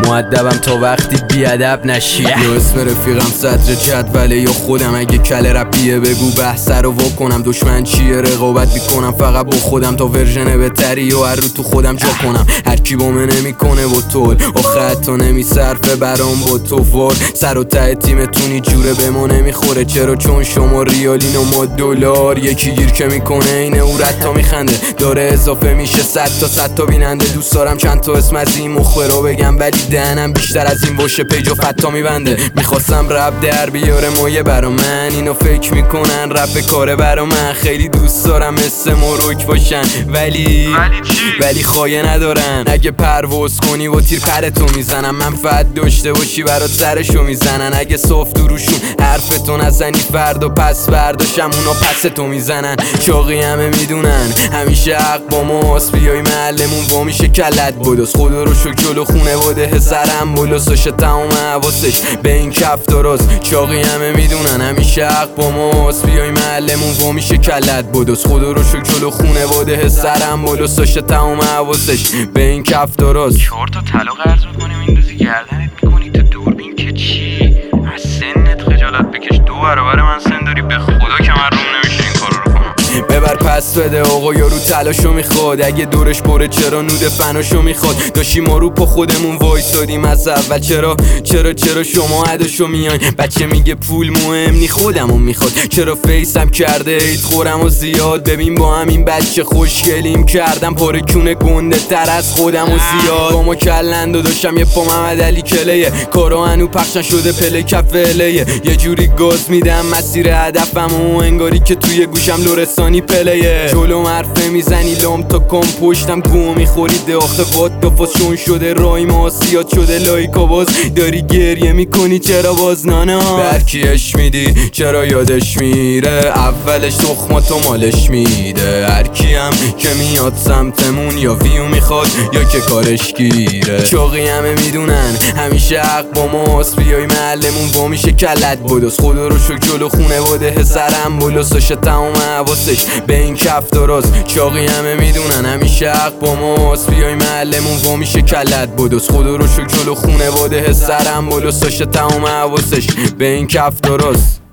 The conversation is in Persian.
مؤدبم تا وقتی بیادب نشی. یا اسم رفیقم صدر جدوله یا خودم، اگه کل رپیه بگو بحث رو واکنم. دشمن چیه رقابت میکنم فقط با خودم تا ورژن بهتری و هر رو تو خودم جا کنم. هر کی با من نمیکنه با طول آخه حتی نمیصرفه برام با تو فور. سر و ته تیمتونی جوره به ما نمیخوره. چرا؟ چون شما ریالین و ما دلار. یکی گیر که میکنه اینه او رد تا میخنده داره اضافه میشه 100 تا بیننده. دوست دارم چند تا اسم از این مخبر رو بگم ولی دهنم بیشتر از این واشه پیج و فتا میبنده. میخواستم رپ در بیاره مایه برا من، اینو فکر میکنن رپ کاره برا من. خیلی دوست دارم مثل مروک باشن ولی خایه ندارن. اگه پرواز کنی و تیر پرتو میزنم، منفعت داشته باشی برات سرشو میزنن. اگه صاف دروشون حرفتو نزنی فردا پس برداشم اونا پس تو میزنن. چاقی همه میدونن همیشه حق با ماست، بیای محلمون با میشه کلت بدوس. خدا رو شکر جلو خونه واده سرم بلوسشه تمام حواسش به این کف دراز. چاقی همه میدونن همیشه حق با ماست، بیای محلمون با میشه کلت بدوس. خدا رو شکر جلو خونه واده سرم بلوسشه تمام حواسش به این کف دراز. 4 تا طلا قرض میکنیم این روزی گردنت میکنی تو دوربین که چی؟ از سنت خجالت بکش، 2 برابر من سن داری، به خدا که من روم نمیشه این کارو رو کنم. ببر پس بده آقا یارو تلاشو میخواد، اگه دورش پره چرا نود فناشو میخواد. داشتیم ما رو پا خودمون وایسادیم از اول، چرا شما عداشو میاین. بچه میگه پول مهم نی خودمون میخواد، چرا فیسم کرده ایت خورم و زیاد. ببین با همین بچه خوشگلیم کردم پاره کونه گنده تر از خودم و زیاد. با ما کلند و داشتم یه پا محمد علی کلیه، کارا هنو پخشن شده پله کف ولیه. یه جوری گاز میدم مسیر هدفم و انگاری که توی گوشم لورستانی پلیه. جلو حرفه میزنی لام تا کم پشتم گو میخوری داخل وات دفاز چون شده رای ما سیاد شده لایکا باز داری گریه میکنی چرا باز نانا. برکیش میدی چرا یادش میره، اولش تخماتو مالش میده. هرکی هم که میاد سمتمون یا ویو میخواد یا که کارش گیره. چاقی همه میدونن همیشه حق با ماست، بیای محلمون با میشه کلت بدوس. خدا رو شکر جلو خونه واده سرم بلوسشه تمام حواسش به این کف دراز. چاقی همه میدونن همیشه حق با ماست، بیای محلمون با میشه کلت بدوس. خدا رو شکر جلو خونه واده سرم بلوسشه تمام حواسش به این کف دراز.